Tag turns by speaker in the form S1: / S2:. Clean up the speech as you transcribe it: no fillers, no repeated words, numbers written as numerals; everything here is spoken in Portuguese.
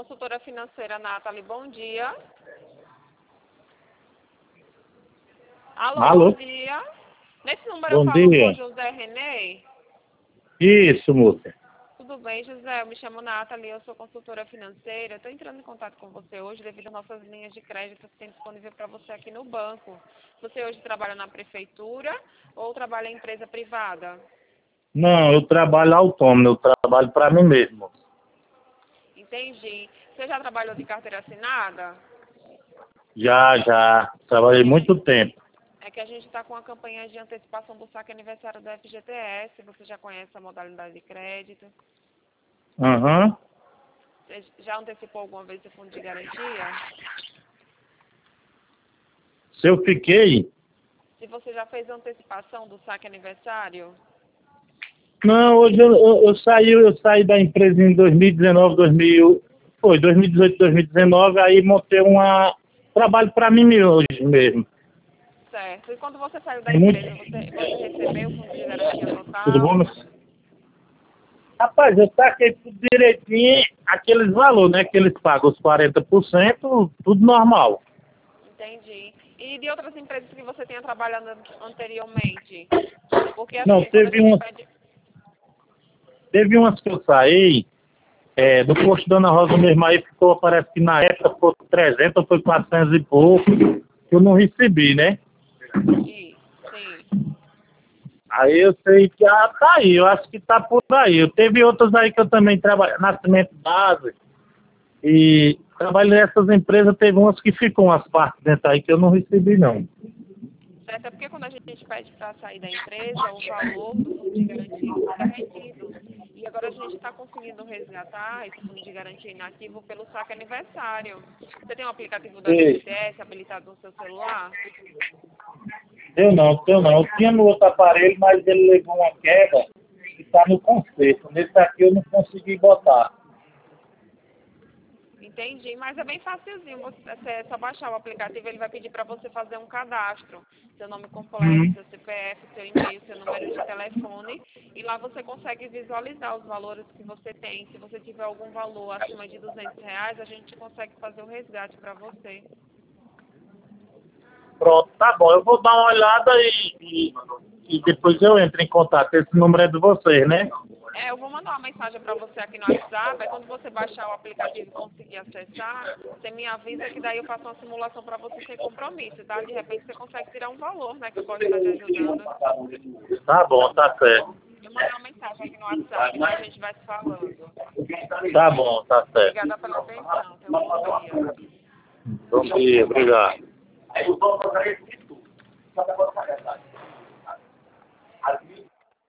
S1: Consultora financeira Nathalie, bom dia.
S2: Alô?
S1: Bom dia. Nesse número eu
S2: Bom
S1: falo com
S2: dia.
S1: o José Renê.
S2: Isso, moça.
S1: Tudo bem, José? Eu me chamo Nathalie, eu sou consultora financeira. Estou entrando em contato com você hoje devido às nossas linhas de crédito que tem disponível para você aqui no banco. Você hoje trabalha na prefeitura ou trabalha em empresa privada?
S2: Não, eu trabalho autônomo, eu trabalho para mim mesmo.
S1: Entendi. Você já trabalhou de carteira assinada?
S2: Já. Trabalhei muito tempo.
S1: É que a gente está com a campanha de antecipação do saque aniversário do FGTS. Você já conhece a modalidade de crédito?
S2: Aham.
S1: Você já antecipou alguma vez o fundo de garantia?
S2: Se eu fiquei...
S1: Se você já fez a antecipação do saque aniversário?
S2: Não, hoje eu saí da empresa em 2019, 2018, 2019, aí montei trabalho para mim hoje mesmo.
S1: Certo. E quando você saiu da
S2: É muito...
S1: empresa, você recebeu o fundo de garantia
S2: Tudo
S1: total?
S2: bom, moça? Rapaz, eu taquei tudo direitinho, aqueles valores, né, que eles pagam, os 40%, tudo normal.
S1: Entendi. E de outras empresas que você tenha trabalhado anteriormente? Porque
S2: Não,
S1: assim, quando a gente pede...
S2: teve umas que eu saí, do posto Dona Rosa mesmo aí, ficou, parece que na época foi 300 ou foi 400 e pouco, que eu não recebi, né?
S1: Sim.
S2: Aí eu sei que tá aí, eu acho que tá por aí. Teve outras aí que eu também trabalhei, na Cimento Base, e trabalhei nessas empresas, teve umas que ficam as partes dentro aí que eu não recebi, não.
S1: Certo, é porque quando a gente pede para sair da empresa, o valor do fundo de garantia fica retido. E agora a gente está conseguindo resgatar esse fundo de garantia inativo pelo saque aniversário. Você tem um aplicativo da
S2: Sei.
S1: FGTS habilitado no seu celular?
S2: Eu não. Eu tinha no outro aparelho, mas ele levou uma queda e tá no conserto. Nesse aqui eu não consegui botar.
S1: Entendi, mas é bem facilzinho. Você é só baixar o aplicativo, ele vai pedir para você fazer um cadastro. Seu nome completo, seu CPF, seu e-mail, seu número de telefone. E lá você consegue visualizar os valores que você tem. Se você tiver algum valor acima de R$ 200, a gente consegue fazer o resgate para você.
S2: Pronto, tá bom. Eu vou dar uma olhada e depois eu entro em contato. Esse número é de vocês, né?
S1: Eu vou mandar uma mensagem para você aqui no WhatsApp. Aí quando você baixar o aplicativo e conseguir acessar, você me avisa que daí eu faço uma simulação para você sem compromisso, tá? De repente você consegue tirar um valor, né? Que eu posso estar te ajudando.
S2: Tá bom, tá certo.
S1: Eu mandei uma mensagem aqui no WhatsApp, então a gente vai se falando.
S2: Tá bom, tá certo.
S1: Obrigada pela atenção. Tenha um bom dia.
S2: Bom dia, obrigado.